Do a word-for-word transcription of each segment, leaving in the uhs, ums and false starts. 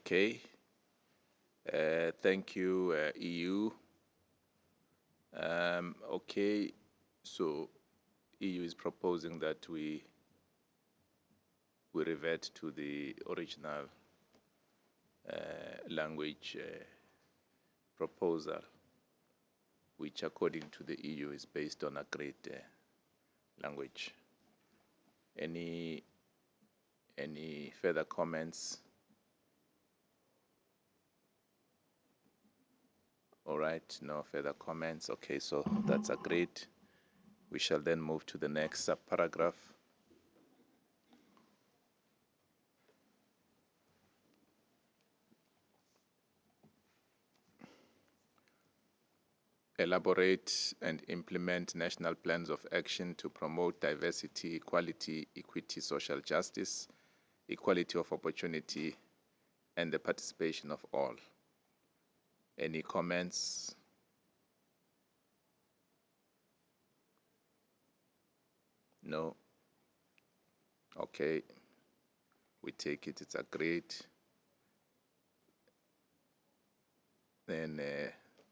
Okay. Uh, thank you, uh, E U. Um, okay, so E U is proposing that we we revert to the original uh, language uh, proposal, which according to the E U is based on agreed uh, language. Any any further comments? All right, no further comments. Okay, so that's agreed. We shall then move to the next subparagraph. Elaborate and implement national plans of action to promote diversity, equality, equity, social justice, equality of opportunity, and the participation of all. Any comments? No? Okay. We take it, it's agreed. Then uh,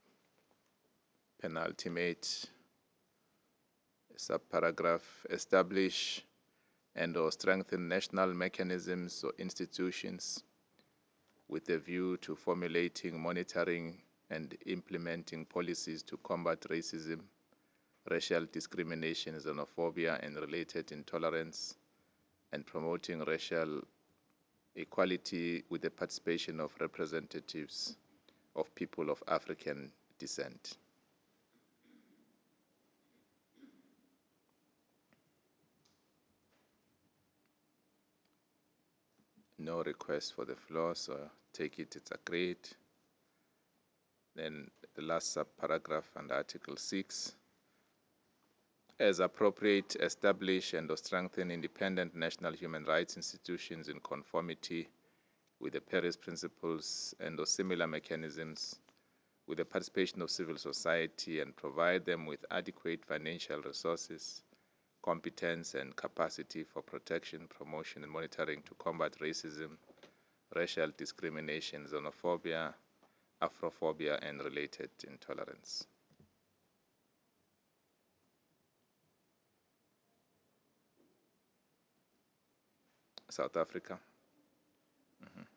penultimate subparagraph, establish and or strengthen national mechanisms or institutions with a view to formulating, monitoring, and implementing policies to combat racism, racial discrimination, xenophobia, and related intolerance, and promoting racial equality with the participation of representatives of people of African descent. No request for the floor, so take it, it's agreed. Then the last subparagraph under Article six. As appropriate, establish and strengthen independent national human rights institutions in conformity with the Paris Principles and or similar mechanisms with the participation of civil society, and provide them with adequate financial resources, competence, and capacity for protection, promotion, and monitoring to combat racism, racial discrimination, xenophobia, Afrophobia, and related intolerance. South Africa. Mm-hmm.